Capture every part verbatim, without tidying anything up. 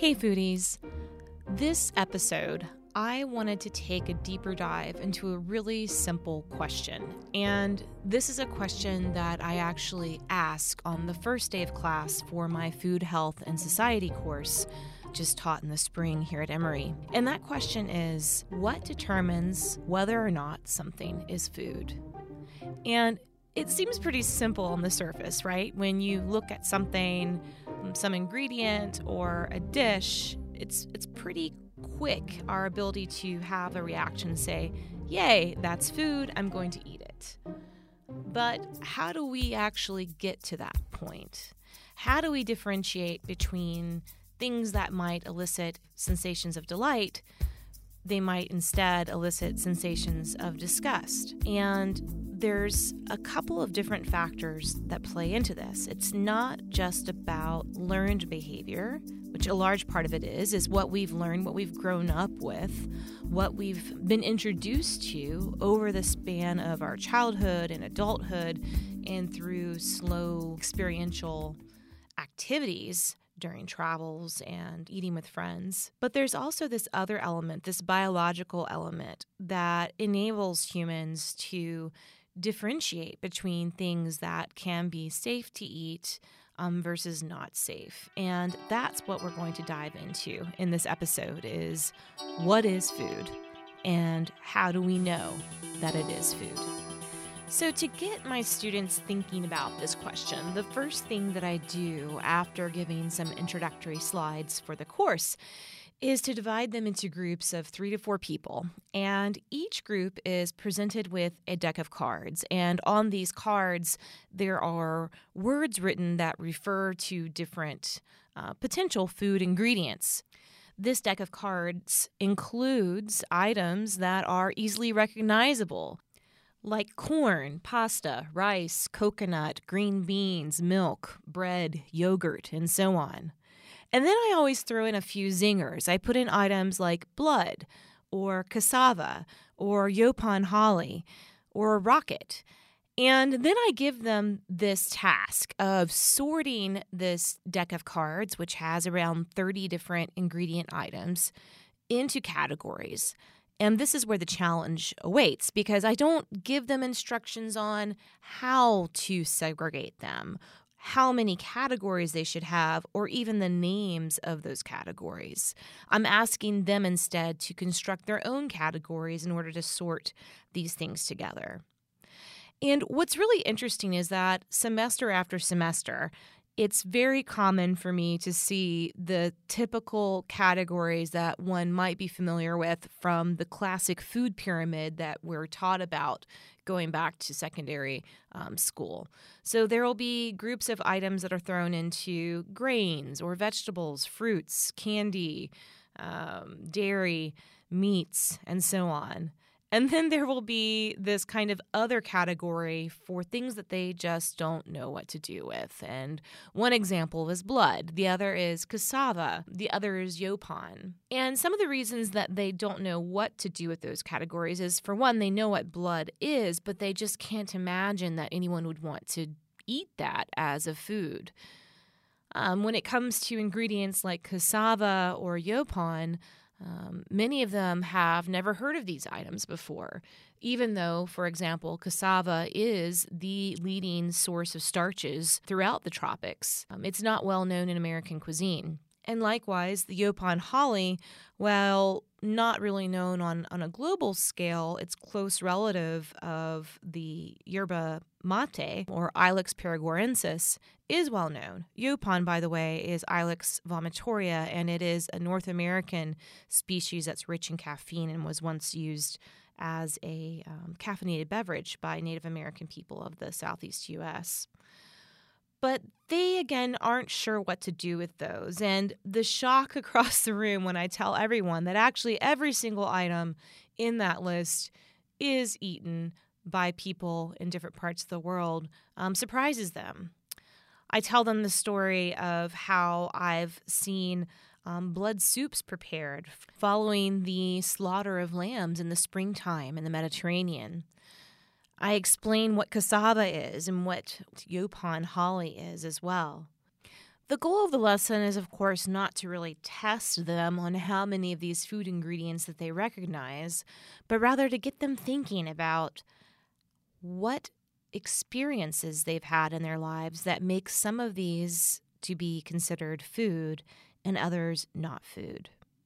Hey foodies! This episode, I wanted to take a deeper dive into a really simple question. And this is a question that I actually ask on the first day of class for my Food, Health, and Society course, just taught in the spring here at Emory. And that question is, what determines whether or not something is food? And it seems pretty simple on the surface, right? When you look at something, some ingredient or a dish, it's it's pretty quick, our ability to have a reaction, say, yay, that's food, I'm going to eat it. But how do we actually get to that point? How do we differentiate between things that might elicit sensations of delight? They might instead elicit sensations of disgust. And there's a couple of different factors that play into this. It's not just about learned behavior, which a large part of it is, is what we've learned, what we've grown up with, what we've been introduced to over the span of our childhood and adulthood and through slow experiential activities during travels and eating with friends. But there's also this other element, this biological element that enables humans to differentiate between things that can be safe to eat um, versus not safe. And that's what we're going to dive into in this episode is what is food and how do we know that it is food? So to get my students thinking about this question, the first thing that I do after giving some introductory slides for the course is to divide them into groups of three to four people. And each group is presented with a deck of cards. And on these cards, there are words written that refer to different uh, potential food ingredients. This deck of cards includes items that are easily recognizable, like corn, pasta, rice, coconut, green beans, milk, bread, yogurt, and so on. And then I always throw in a few zingers. I put in items like blood, or cassava, or Yaupon holly, or rocket. And then I give them this task of sorting this deck of cards, which has around thirty different ingredient items, into categories. And this is where the challenge awaits because I don't give them instructions on how to segregate them, how many categories they should have, or even the names of those categories. I'm asking them instead to construct their own categories in order to sort these things together. And what's really interesting is that semester after semester, it's very common for me to see the typical categories that one might be familiar with from the classic food pyramid that we're taught about going back to secondary um, school. So there will be groups of items that are thrown into grains or vegetables, fruits, candy, um, dairy, meats, and so on. And then there will be this kind of other category for things that they just don't know what to do with. And one example is blood. The other is cassava. The other is Yaupon. And some of the reasons that they don't know what to do with those categories is, for one, they know what blood is, but they just can't imagine that anyone would want to eat that as a food. Um, when it comes to ingredients like cassava or Yaupon, Um, many of them have never heard of these items before, even though, for example, cassava is the leading source of starches throughout the tropics. Um, it's not well known in American cuisine. And likewise, the Yaupon holly, while not really known on, on a global scale, it's close relative of the yerba mate, or Ilex paraguarensis, is well known. Yaupon, by the way, is Ilex vomitoria, and it is a North American species that's rich in caffeine and was once used as a um, caffeinated beverage by Native American people of the Southeast U S But they, again, aren't sure what to do with those. And the shock across the room when I tell everyone that actually every single item in that list is eaten by people in different parts of the world um, surprises them. I tell them the story of how I've seen um, blood soups prepared following the slaughter of lambs in the springtime in the Mediterranean. I explain what cassava is and what Yaupon holly is as well. The goal of the lesson is, of course, not to really test them on how many of these food ingredients that they recognize, but rather to get them thinking about what experiences they've had in their lives that make some of these to be considered food and others not food.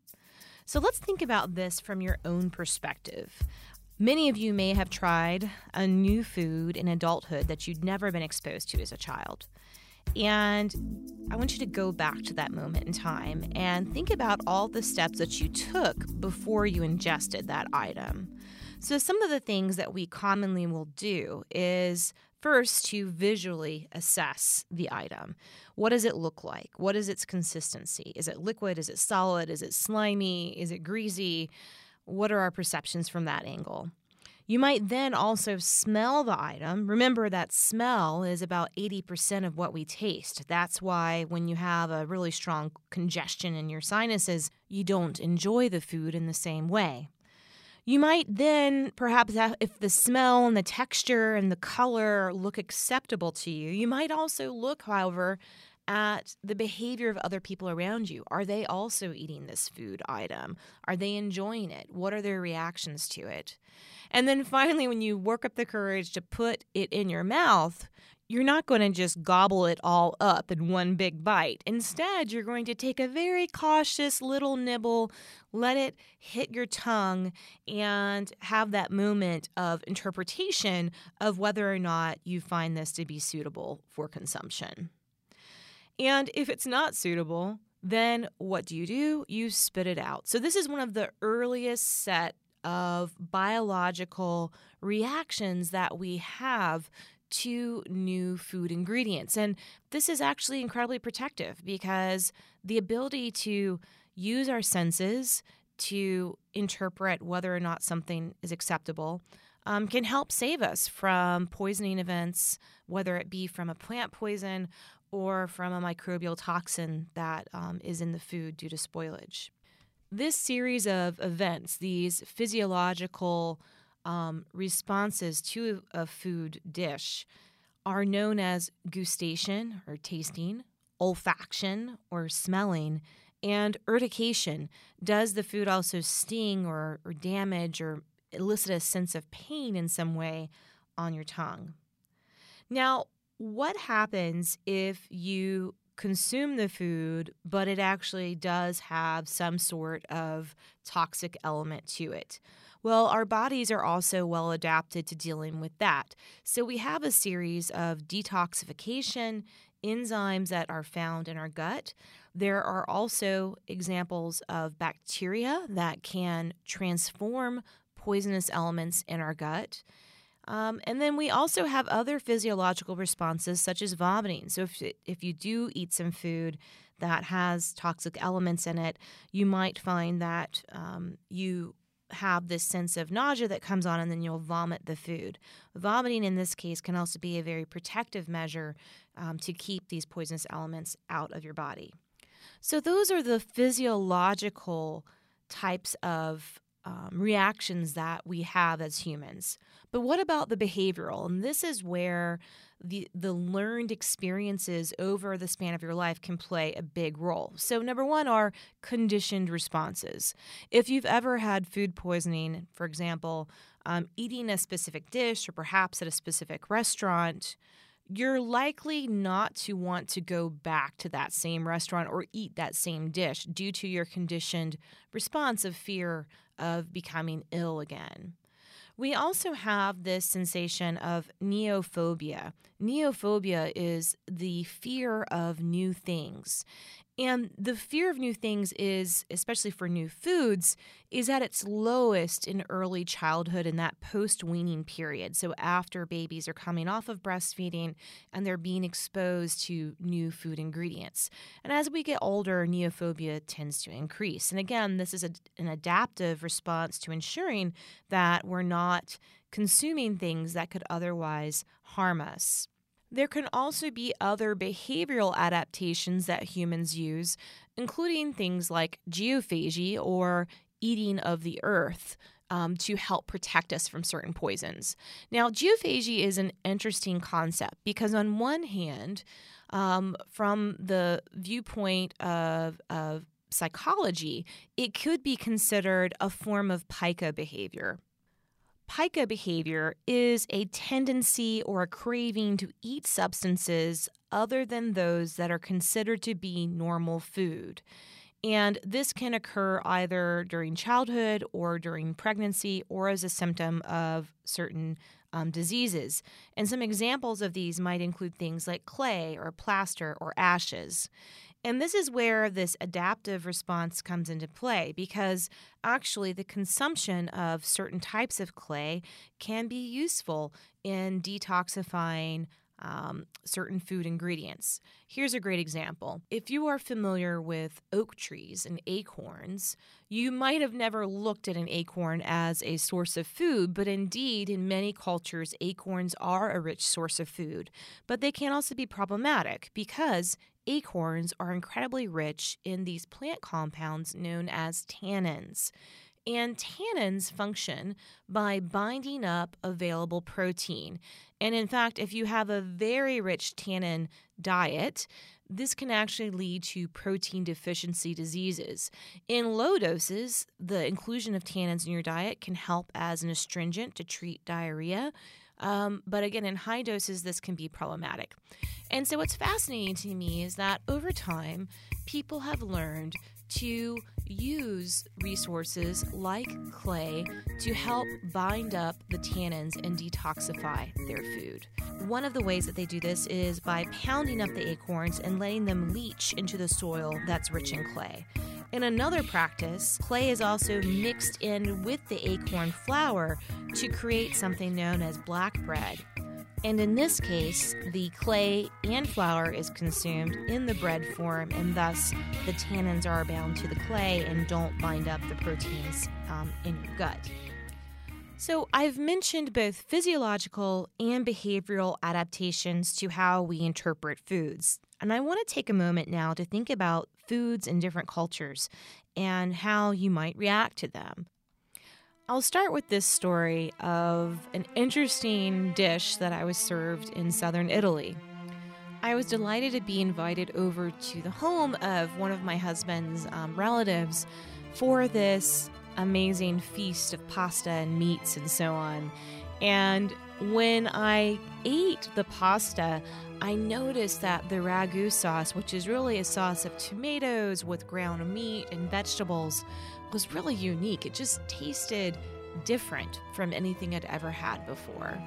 So let's think about this from your own perspective. Many of you may have tried a new food in adulthood that you'd never been exposed to as a child. And I want you to go back to that moment in time and think about all the steps that you took before you ingested that item. So some of the things that we commonly will do is first to visually assess the item. What does it look like? What is its consistency? Is it liquid? Is it solid? Is it slimy? Is it greasy? What are our perceptions from that angle? You might then also smell the item. Remember that smell is about eighty percent of what we taste. That's why when you have a really strong congestion in your sinuses, you don't enjoy the food in the same way. You might then perhaps, have, if the smell and the texture and the color look acceptable to you, you might also look, however, at the behavior of other people around you. Are they also eating this food item? Are they enjoying it? What are their reactions to it? And then finally, when you work up the courage to put it in your mouth, you're not going to just gobble it all up in one big bite. Instead, you're going to take a very cautious little nibble, let it hit your tongue, and have that moment of interpretation of whether or not you find this to be suitable for consumption. And if it's not suitable, then what do you do? You spit it out. So this is one of the earliest set of biological reactions that we have to new food ingredients. And this is actually incredibly protective because the ability to use our senses to interpret whether or not something is acceptable um, can help save us from poisoning events, whether it be from a plant poison or from a microbial toxin that um, is in the food due to spoilage. This series of events, these physiological um, responses to a food dish, are known as gustation or tasting, olfaction or smelling, and urtication. Does the food also sting or, or damage or elicit a sense of pain in some way on your tongue? Now, what happens if you consume the food, but it actually does have some sort of toxic element to it? Well, our bodies are also well adapted to dealing with that. So we have a series of detoxification enzymes that are found in our gut. There are also examples of bacteria that can transform poisonous elements in our gut. Um, and then we also have other physiological responses such as vomiting. So if, if you do eat some food that has toxic elements in it, you might find that um, you have this sense of nausea that comes on and then you'll vomit the food. Vomiting in this case can also be a very protective measure um, to keep these poisonous elements out of your body. So those are the physiological types of Um, reactions that we have as humans. But what about the behavioral? And this is where the the learned experiences over the span of your life can play a big role. So number one are conditioned responses. If you've ever had food poisoning, for example, um, eating a specific dish or perhaps at a specific restaurant, you're likely not to want to go back to that same restaurant or eat that same dish due to your conditioned response of fear of becoming ill again. We also have this sensation of neophobia. Neophobia is the fear of new things. And the fear of new things is, especially for new foods, is at its lowest in early childhood in that post-weaning period. So after babies are coming off of breastfeeding and they're being exposed to new food ingredients. And as we get older, neophobia tends to increase. And again, this is a, an adaptive response to ensuring that we're not consuming things that could otherwise harm us. There can also be other behavioral adaptations that humans use, including things like geophagy or eating of the earth um, to help protect us from certain poisons. Now, geophagy is an interesting concept because on one hand, Um, from the viewpoint of, of psychology, it could be considered a form of pica behavior. Pica behavior is a tendency or a craving to eat substances other than those that are considered to be normal food. And this can occur either during childhood or during pregnancy or as a symptom of certain um, diseases. And some examples of these might include things like clay or plaster or ashes. And this is where this adaptive response comes into play, because actually the consumption of certain types of clay can be useful in detoxifying um, certain food ingredients. Here's a great example. If you are familiar with oak trees and acorns, you might have never looked at an acorn as a source of food, but indeed, in many cultures, acorns are a rich source of food. But they can also be problematic because acorns are incredibly rich in these plant compounds known as tannins. And tannins function by binding up available protein. And in fact, if you have a very rich tannin diet, this can actually lead to protein deficiency diseases. In low doses, the inclusion of tannins in your diet can help as an astringent to treat diarrhea. Um, but again, in high doses, this can be problematic. And so what's fascinating to me is that over time, people have learned to use resources like clay to help bind up the tannins and detoxify their food. One of the ways that they do this is by pounding up the acorns and letting them leach into the soil that's rich in clay. In another practice, clay is also mixed in with the acorn flour to create something known as black bread. And in this case, the clay and flour is consumed in the bread form, and thus the tannins are bound to the clay and don't bind up the proteins um, in your gut. So I've mentioned both physiological and behavioral adaptations to how we interpret foods. And I want to take a moment now to think about foods in different cultures and how you might react to them. I'll start with this story of an interesting dish that I was served in southern Italy. I was delighted to be invited over to the home of one of my husband's um, relatives for this amazing feast of pasta and meats and so on. And when I ate the pasta, I noticed that the ragu sauce, which is really a sauce of tomatoes with ground meat and vegetables, was really unique. It just tasted different from anything I'd ever had before.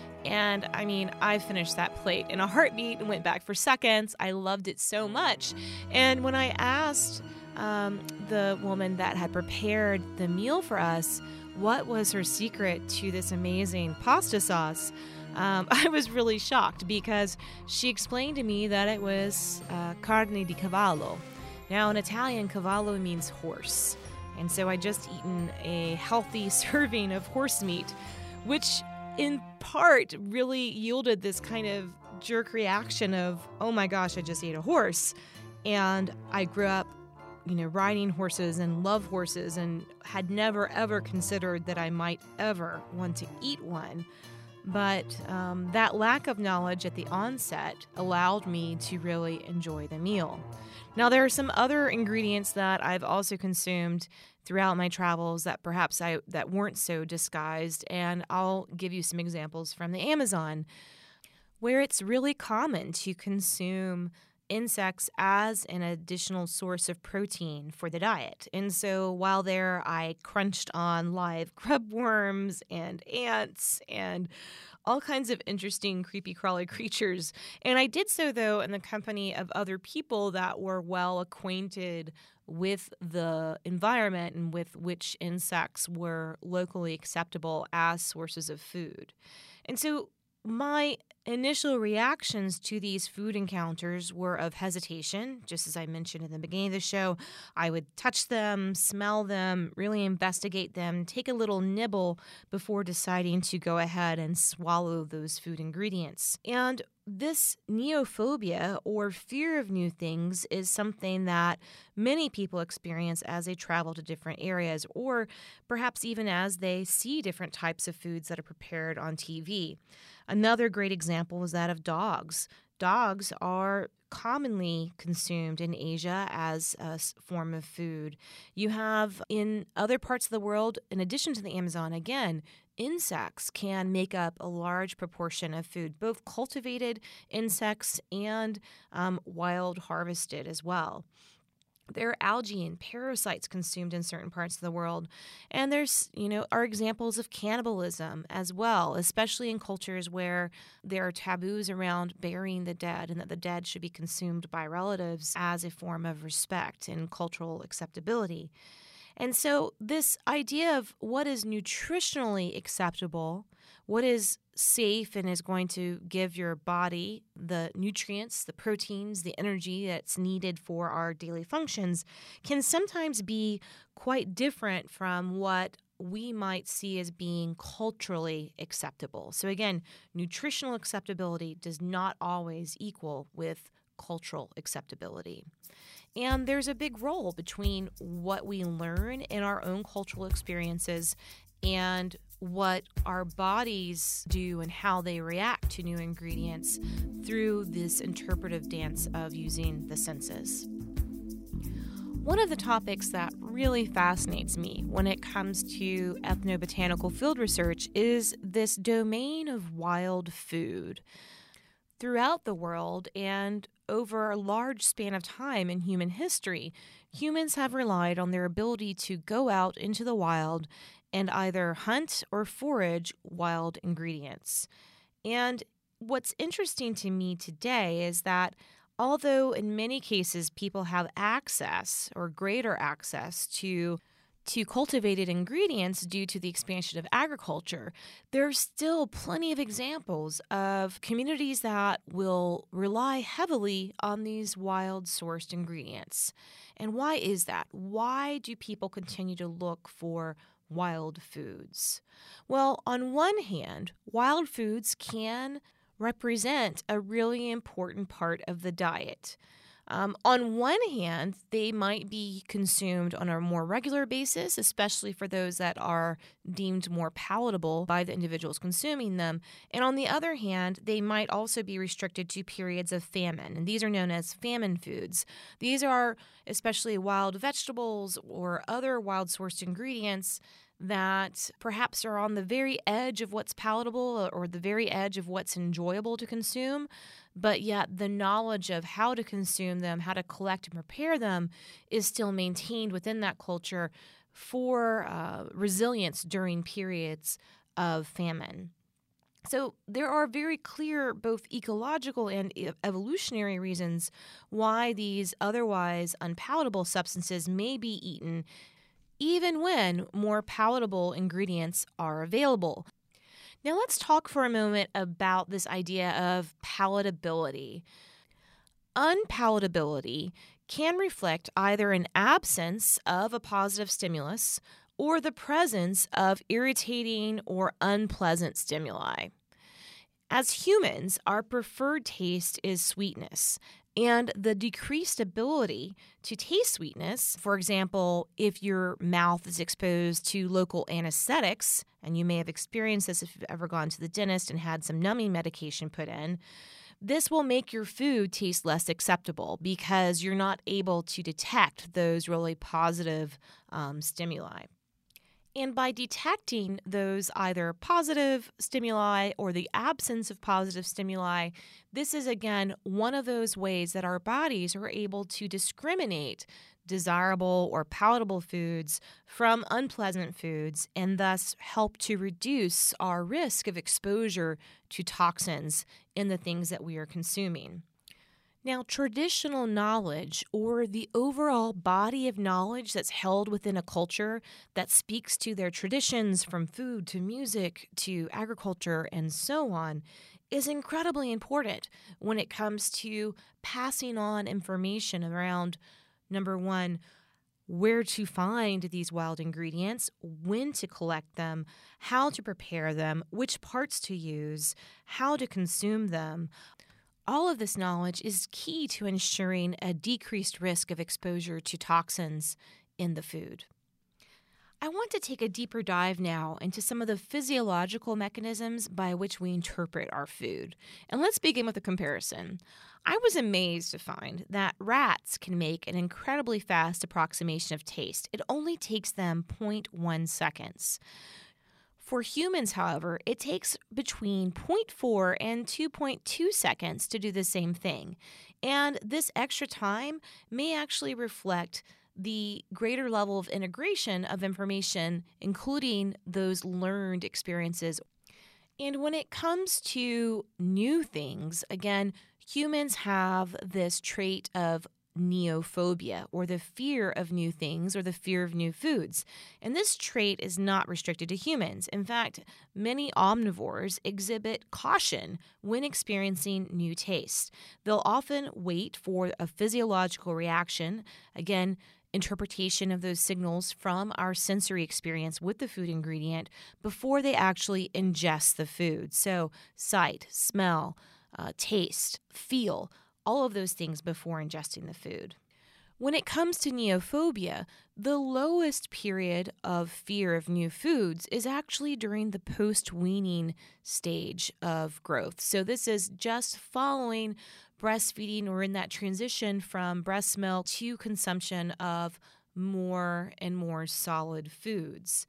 And I mean, I finished that plate in a heartbeat and went back for seconds. I loved it so much. And when I asked um, the woman that had prepared the meal for us what was her secret to this amazing pasta sauce, um, I was really shocked because she explained to me that it was uh, carne di cavallo. Now, in Italian, cavallo means horse. And so I just eaten a healthy serving of horse meat, which in part really yielded this kind of jerk reaction of, oh my gosh, I just ate a horse. And I grew up, you know, riding horses and love horses and had never ever considered that I might ever want to eat one. But um, that lack of knowledge at the onset allowed me to really enjoy the meal. Now, there are some other ingredients that I've also consumed throughout my travels that perhaps I that weren't so disguised, and I'll give you some examples from the Amazon, where it's really common to consume insects as an additional source of protein for the diet. And so while there, I crunched on live grub worms and ants and all kinds of interesting creepy crawly creatures. And I did so, though, in the company of other people that were well acquainted with the environment and with which insects were locally acceptable as sources of food. And so my initial reactions to these food encounters were of hesitation. Just as I mentioned in the beginning of the show, I would touch them, smell them, really investigate them, take a little nibble before deciding to go ahead and swallow those food ingredients. And this neophobia, or fear of new things, is something that many people experience as they travel to different areas, or perhaps even as they see different types of foods that are prepared on T V. Another great example is that of dogs. dogs are commonly consumed in Asia as a s- form of food. You have in other parts of the world, in addition to the Amazon, again, insects can make up a large proportion of food, both cultivated insects and um, wild harvested as well. There are algae and parasites consumed in certain parts of the world. And there's, you know, are examples of cannibalism as well, especially in cultures where there are taboos around burying the dead and that the dead should be consumed by relatives as a form of respect and cultural acceptability. And so this idea of what is nutritionally acceptable, what is safe and is going to give your body the nutrients, the proteins, the energy that's needed for our daily functions can sometimes be quite different from what we might see as being culturally acceptable. So again, nutritional acceptability does not always equal with cultural acceptability. And there's a big role between what we learn in our own cultural experiences and what our bodies do and how they react to new ingredients through this interpretive dance of using the senses. One of the topics that really fascinates me when it comes to ethnobotanical field research is this domain of wild food. Throughout the world and over a large span of time in human history, humans have relied on their ability to go out into the wild and either hunt or forage wild ingredients. And what's interesting to me today is that although in many cases people have access or greater access to to cultivated ingredients due to the expansion of agriculture, there's still plenty of examples of communities that will rely heavily on these wild sourced ingredients. And why is that? Why do people continue to look for wild foods? Well, on one hand, wild foods can represent a really important part of the diet. Um, on one hand, they might be consumed on a more regular basis, especially for those that are deemed more palatable by the individuals consuming them. And on the other hand, they might also be restricted to periods of famine, and these are known as famine foods. These are especially wild vegetables or other wild-sourced ingredients that perhaps are on the very edge of what's palatable or the very edge of what's enjoyable to consume, but yet the knowledge of how to consume them, how to collect and prepare them is still maintained within that culture for uh, resilience during periods of famine. So there are very clear both ecological and evolutionary reasons why these otherwise unpalatable substances may be eaten even when more palatable ingredients are available. Now let's talk for a moment about this idea of palatability. Unpalatability can reflect either an absence of a positive stimulus or the presence of irritating or unpleasant stimuli. As humans, our preferred taste is sweetness, and the decreased ability to taste sweetness, for example, if your mouth is exposed to local anesthetics, and you may have experienced this if you've ever gone to the dentist and had some numbing medication put in, this will make your food taste less acceptable because you're not able to detect those really positive um, stimuli. And by detecting those either positive stimuli or the absence of positive stimuli, this is, again, one of those ways that our bodies are able to discriminate desirable or palatable foods from unpleasant foods and thus help to reduce our risk of exposure to toxins in the things that we are consuming. Now, traditional knowledge, or the overall body of knowledge that's held within a culture that speaks to their traditions from food to music to agriculture and so on, is incredibly important when it comes to passing on information around, number one, where to find these wild ingredients, when to collect them, how to prepare them, which parts to use, how to consume them. All of this knowledge is key to ensuring a decreased risk of exposure to toxins in the food. I want to take a deeper dive now into some of the physiological mechanisms by which we interpret our food. And let's begin with a comparison. I was amazed to find that rats can make an incredibly fast approximation of taste. It only takes them zero point one seconds. For humans, however, it takes between zero point four and two point two seconds to do the same thing. And this extra time may actually reflect the greater level of integration of information, including those learned experiences. And when it comes to new things, again, humans have this trait of neophobia, or the fear of new things, or the fear of new foods. And this trait is not restricted to humans. In fact, many omnivores exhibit caution when experiencing new taste. They'll often wait for a physiological reaction, again, interpretation of those signals from our sensory experience with the food ingredient before they actually ingest the food. So sight, smell, uh, taste, feel, all of those things before ingesting the food. When it comes to neophobia, the lowest period of fear of new foods is actually during the post-weaning stage of growth. So this is just following breastfeeding or in that transition from breast milk to consumption of more and more solid foods.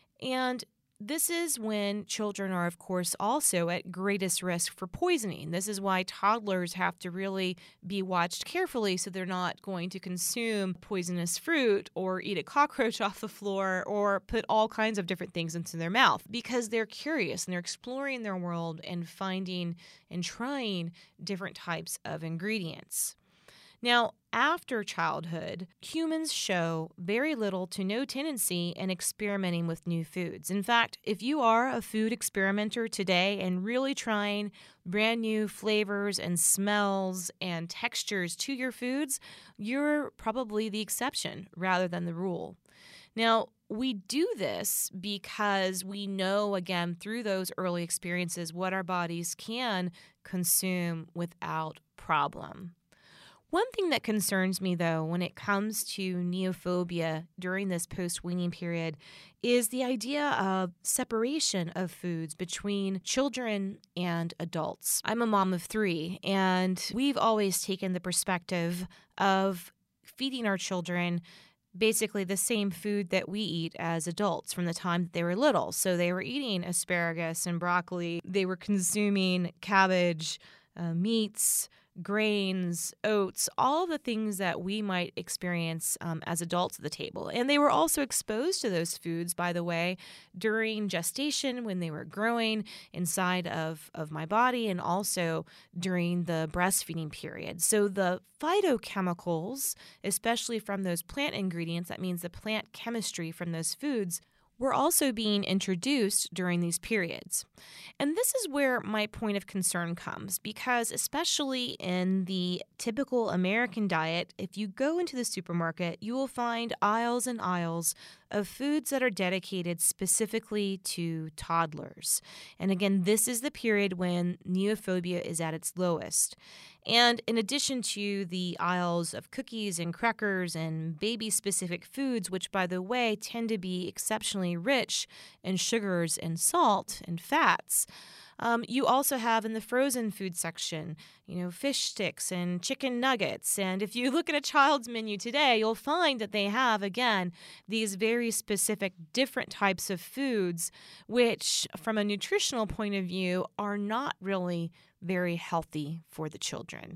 And this is when children are, of course, also at greatest risk for poisoning. This is why toddlers have to really be watched carefully so they're not going to consume poisonous fruit or eat a cockroach off the floor or put all kinds of different things into their mouth, because they're curious and they're exploring their world and finding and trying different types of ingredients. Now, after childhood, humans show very little to no tendency in experimenting with new foods. In fact, if you are a food experimenter today and really trying brand new flavors and smells and textures to your foods, you're probably the exception rather than the rule. Now, we do this because we know, again, through those early experiences, what our bodies can consume without problem. One thing that concerns me, though, when it comes to neophobia during this post-weaning period is the idea of separation of foods between children and adults. I'm a mom of three, and we've always taken the perspective of feeding our children basically the same food that we eat as adults from the time that they were little. So they were eating asparagus and broccoli. They were consuming cabbage, uh, meats, grains, oats, all the things that we might experience um, as adults at the table. And they were also exposed to those foods, by the way, during gestation when they were growing inside of, of my body, and also during the breastfeeding period. So the phytochemicals, especially from those plant ingredients, that means the plant chemistry from those foods, were also being introduced during these periods. And this is where my point of concern comes, because especially in the typical American diet, if you go into the supermarket, you will find aisles and aisles of foods that are dedicated specifically to toddlers. And again, this is the period when neophobia is at its lowest. And in addition to the aisles of cookies and crackers and baby-specific foods, which, by the way, tend to be exceptionally rich in sugars and salt and fats, Um, you also have in the frozen food section, you know, fish sticks and chicken nuggets. And if you look at a child's menu today, you'll find that they have, again, these very specific different types of foods, which from a nutritional point of view are not really very healthy for the children.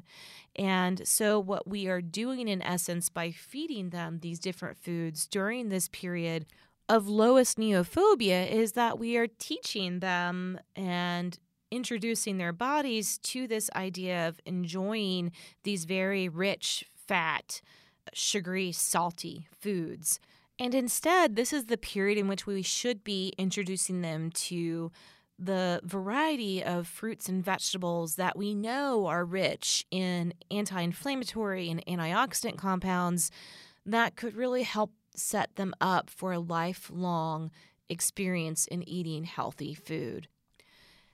And so what we are doing in essence by feeding them these different foods during this period of lowest neophobia is that we are teaching them and introducing their bodies to this idea of enjoying these very rich, fat, sugary, salty foods. And instead, this is the period in which we should be introducing them to the variety of fruits and vegetables that we know are rich in anti-inflammatory and antioxidant compounds that could really help set them up for a lifelong experience in eating healthy food.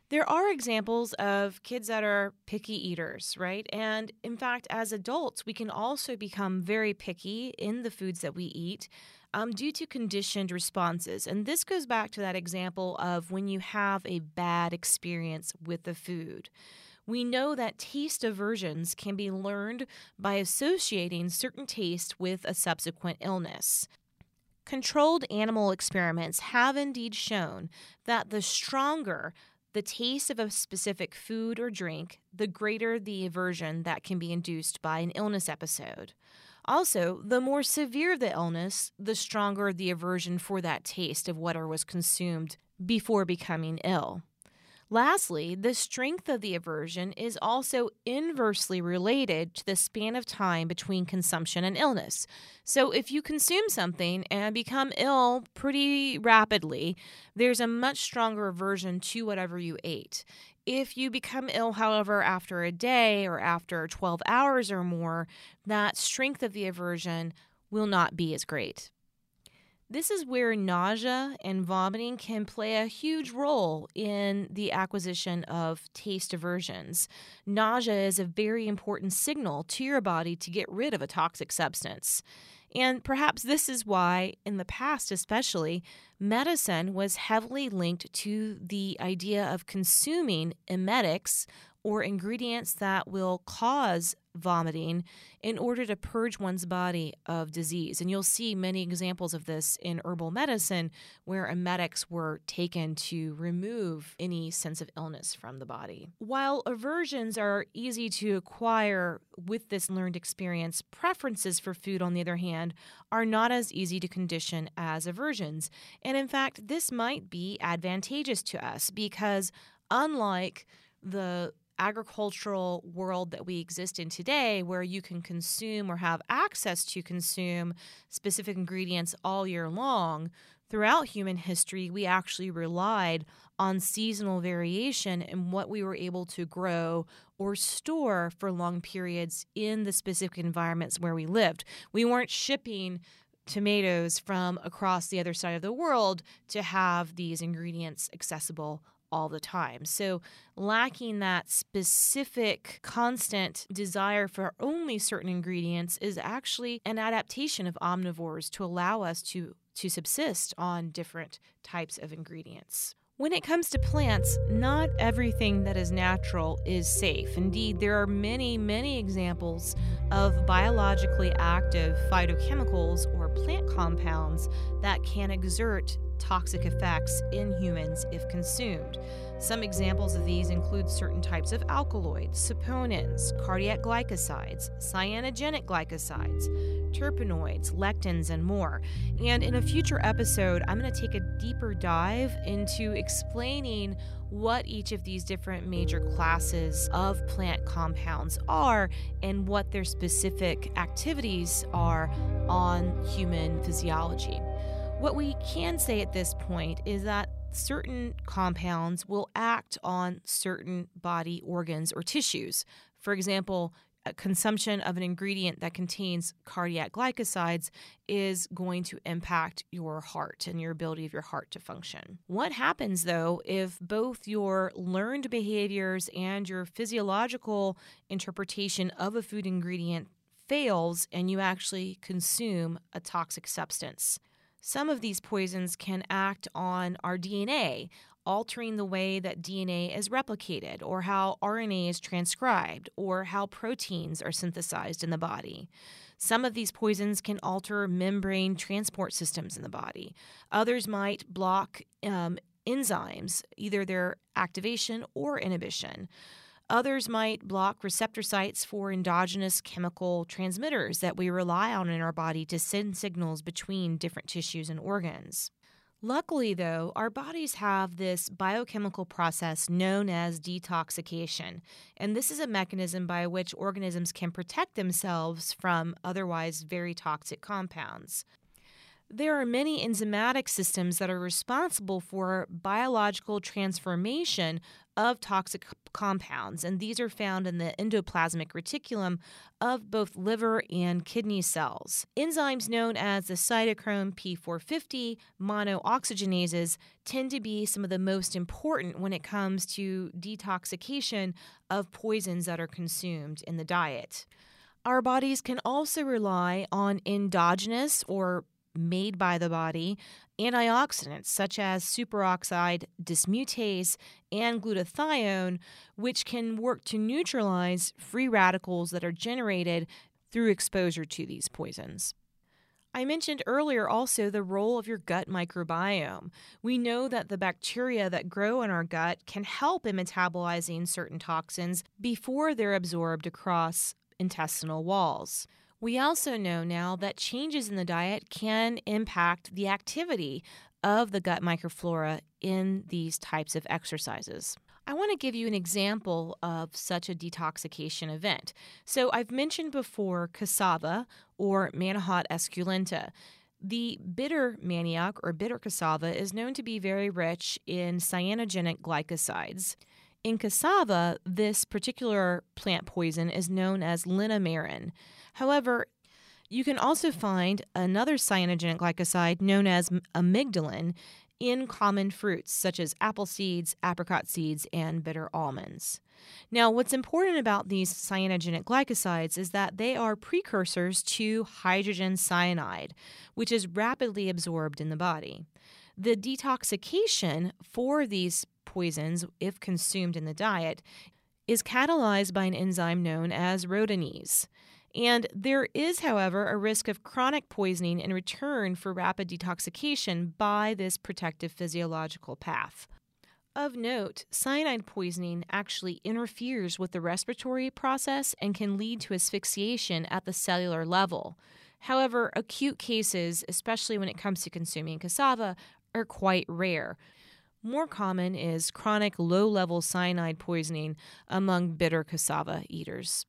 There are examples of kids that are picky eaters, right? And in fact, as adults, we can also become very picky in the foods that we eat um, due to conditioned responses. And this goes back to that example of when you have a bad experience with the food. We know that taste aversions can be learned by associating certain taste with a subsequent illness. Controlled animal experiments have indeed shown that the stronger the taste of a specific food or drink, the greater the aversion that can be induced by an illness episode. Also, the more severe the illness, the stronger the aversion for that taste of whatever was consumed before becoming ill. Lastly, the strength of the aversion is also inversely related to the span of time between consumption and illness. So if you consume something and become ill pretty rapidly, there's a much stronger aversion to whatever you ate. If you become ill, however, after a day or after twelve hours or more, that strength of the aversion will not be as great. This is where nausea and vomiting can play a huge role in the acquisition of taste aversions. Nausea is a very important signal to your body to get rid of a toxic substance. And perhaps this is why, in the past especially, medicine was heavily linked to the idea of consuming emetics or ingredients that will cause vomiting in order to purge one's body of disease. And you'll see many examples of this in herbal medicine where emetics were taken to remove any sense of illness from the body. While aversions are easy to acquire with this learned experience, preferences for food, on the other hand, are not as easy to condition as aversions. And in fact, this might be advantageous to us because unlike the agricultural world that we exist in today, where you can consume or have access to consume specific ingredients all year long, throughout human history, we actually relied on seasonal variation in what we were able to grow or store for long periods in the specific environments where we lived. We weren't shipping tomatoes from across the other side of the world to have these ingredients accessible all the time. So lacking that specific constant desire for only certain ingredients is actually an adaptation of omnivores to allow us to, to subsist on different types of ingredients. When it comes to plants, not everything that is natural is safe. Indeed, there are many, many examples of biologically active phytochemicals or plant compounds that can exert toxic effects in humans if consumed. Some examples of these include certain types of alkaloids, saponins, cardiac glycosides, cyanogenic glycosides, terpenoids, lectins, and more. And in a future episode, I'm going to take a deeper dive into explaining what each of these different major classes of plant compounds are and what their specific activities are on human physiology. What we can say at this point is that certain compounds will act on certain body organs or tissues. For example, consumption of an ingredient that contains cardiac glycosides is going to impact your heart and your ability of your heart to function. What happens, though, if both your learned behaviors and your physiological interpretation of a food ingredient fails and you actually consume a toxic substance? Some of these poisons can act on our D N A, altering the way that D N A is replicated, or how R N A is transcribed, or how proteins are synthesized in the body. Some of these poisons can alter membrane transport systems in the body. Others might block um, enzymes, either their activation or inhibition. Others might block receptor sites for endogenous chemical transmitters that we rely on in our body to send signals between different tissues and organs. Luckily, though, our bodies have this biochemical process known as detoxification, and this is a mechanism by which organisms can protect themselves from otherwise very toxic compounds. There are many enzymatic systems that are responsible for biological transformation of toxic c- compounds, and these are found in the endoplasmic reticulum of both liver and kidney cells. Enzymes known as the cytochrome P four fifty monooxygenases tend to be some of the most important when it comes to detoxification of poisons that are consumed in the diet. Our bodies can also rely on endogenous or made by the body antioxidants such as superoxide dismutase and glutathione, which can work to neutralize free radicals that are generated through exposure to these poisons. I mentioned earlier also the role of your gut microbiome. We know that the bacteria that grow in our gut can help in metabolizing certain toxins before they're absorbed across intestinal walls. We also know now that changes in the diet can impact the activity of the gut microflora in these types of exercises. I want to give you an example of such a detoxification event. So I've mentioned before cassava or Manihot esculenta. The bitter manioc or bitter cassava is known to be very rich in cyanogenic glycosides. In cassava, this particular plant poison is known as linamarin. However, you can also find another cyanogenic glycoside known as amygdalin in common fruits such as apple seeds, apricot seeds, and bitter almonds. Now, what's important about these cyanogenic glycosides is that they are precursors to hydrogen cyanide, which is rapidly absorbed in the body. The detoxification for these poisons, if consumed in the diet, is catalyzed by an enzyme known as rhodinase. And there is, however, a risk of chronic poisoning in return for rapid detoxification by this protective physiological path. Of note, cyanide poisoning actually interferes with the respiratory process and can lead to asphyxiation at the cellular level. However, acute cases, especially when it comes to consuming cassava, are quite rare. More common is chronic low-level cyanide poisoning among bitter cassava eaters.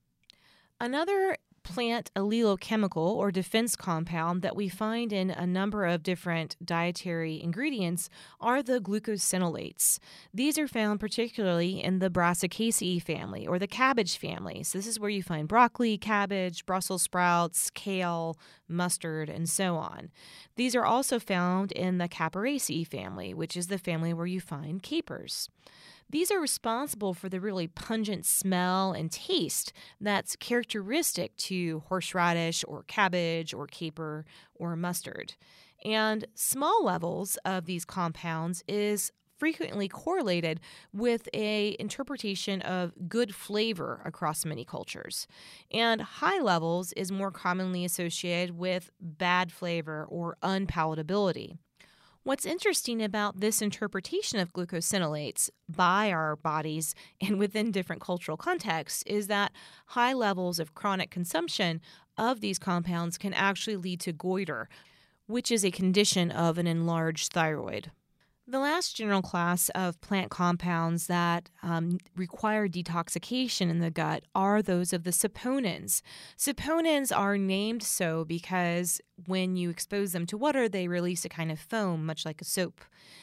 Another plant allelochemical or defense compound that we find in a number of different dietary ingredients are the glucosinolates. These are found particularly in the Brassicaceae family or the cabbage family. So this is where you find broccoli, cabbage, Brussels sprouts, kale, mustard, and so on. These are also found in the Caparaceae family, which is the family where you find capers. These are responsible for the really pungent smell and taste that's characteristic to horseradish or cabbage or caper or mustard. And small levels of these compounds is frequently correlated with a interpretation of good flavor across many cultures. And high levels is more commonly associated with bad flavor or unpalatability. What's interesting about this interpretation of glucosinolates by our bodies and within different cultural contexts is that high levels of chronic consumption of these compounds can actually lead to goiter, which is a condition of an enlarged thyroid. The last general class of plant compounds that um, require detoxification in the gut are those of the saponins. Saponins are named so because when you expose them to water, they release a kind of foam, much like a soap.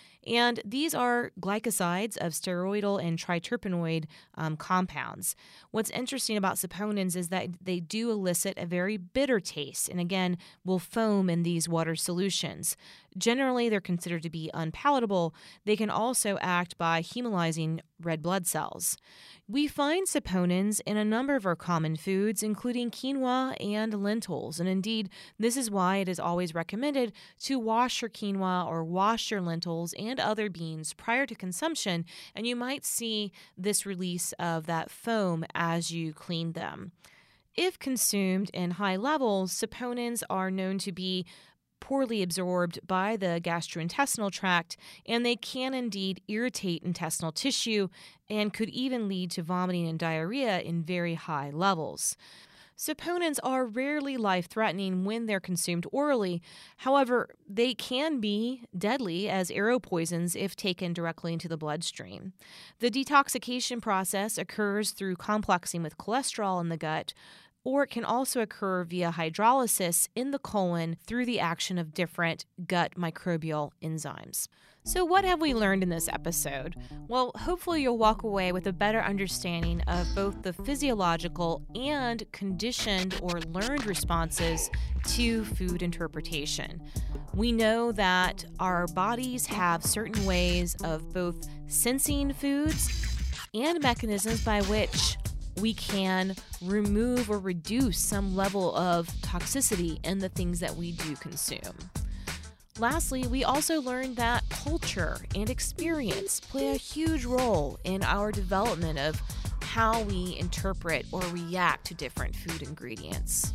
And these are glycosides of steroidal and triterpenoid um, compounds. What's interesting about saponins is that they do elicit a very bitter taste and, again, will foam in these water solutions. Generally, they're considered to be unpalatable. They can also act by hemolyzing red blood cells. We find saponins in a number of our common foods, including quinoa and lentils. And indeed, this is why it is always recommended to wash your quinoa or wash your lentils and other beans prior to consumption, and you might see this release of that foam as you clean them. If consumed in high levels, saponins are known to be poorly absorbed by the gastrointestinal tract, and they can indeed irritate intestinal tissue and could even lead to vomiting and diarrhea in very high levels. Saponins are rarely life-threatening when they're consumed orally. However, they can be deadly as arrow poisons if taken directly into the bloodstream. The detoxification process occurs through complexing with cholesterol in the gut, or it can also occur via hydrolysis in the colon through the action of different gut microbial enzymes. So what have we learned in this episode? Well, hopefully you'll walk away with a better understanding of both the physiological and conditioned or learned responses to food interpretation. We know that our bodies have certain ways of both sensing foods and mechanisms by which we can remove or reduce some level of toxicity in the things that we do consume. Lastly, we also learned that culture and experience play a huge role in our development of how we interpret or react to different food ingredients.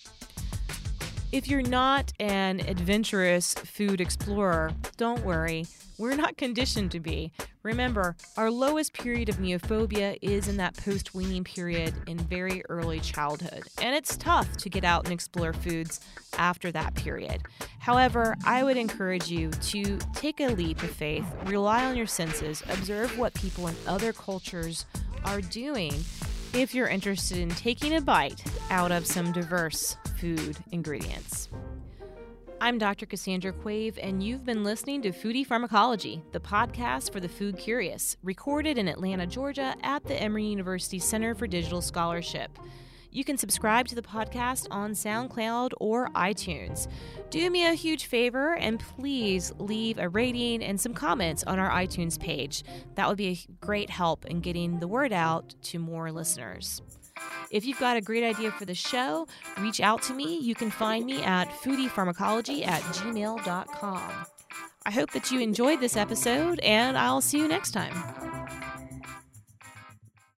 If you're not an adventurous food explorer, don't worry. We're not conditioned to be. Remember, our lowest period of neophobia is in that post-weaning period in very early childhood, and it's tough to get out and explore foods after that period. However, I would encourage you to take a leap of faith, rely on your senses, observe what people in other cultures are doing if you're interested in taking a bite out of some diverse food ingredients. I'm Doctor Cassandra Quave, and you've been listening to Foodie Pharmacology, the podcast for the food curious, recorded in Atlanta, Georgia at the Emory University Center for Digital Scholarship. You can subscribe to the podcast on SoundCloud or iTunes. Do me a huge favor and please leave a rating and some comments on our iTunes page. That would be a great help in getting the word out to more listeners. If you've got a great idea for the show, reach out to me. You can find me at foodiepharmacology at gmail dot com. I hope that you enjoyed this episode, and I'll see you next time.